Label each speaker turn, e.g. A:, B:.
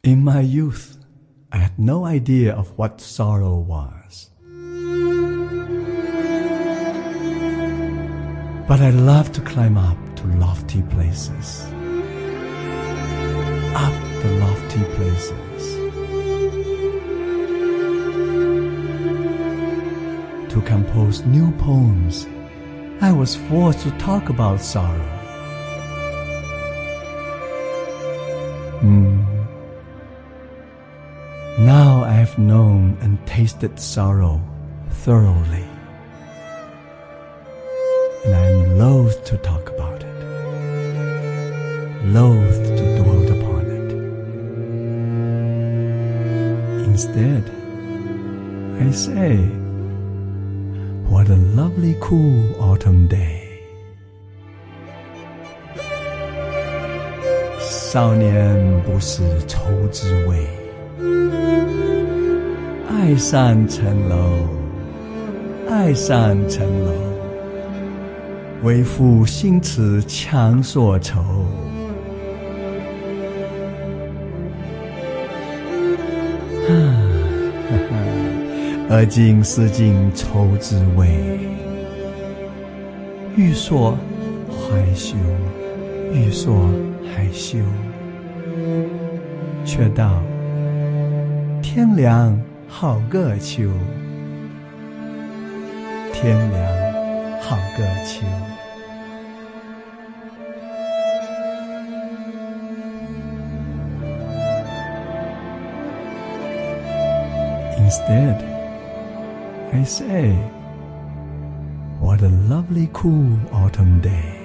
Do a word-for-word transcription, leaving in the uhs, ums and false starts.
A: In my youth, I had no idea of what sorrow was. But I loved to climb up to lofty places. Up the lofty places. To compose new poems, I was forced to talk about sorrow. Hmm. Now I have known and tasted sorrow thoroughly, and I am loath to talk about it, loath to dwell upon it. Instead, I say, what a lovely cool autumn day. 少年不识愁滋味，爱上层楼，爱上层楼，为赋新词强说愁。而今识尽愁滋味，欲说还休，欲说还休，却道天凉好个秋，天凉好个秋。Instead, I say, what a lovely cool autumn day.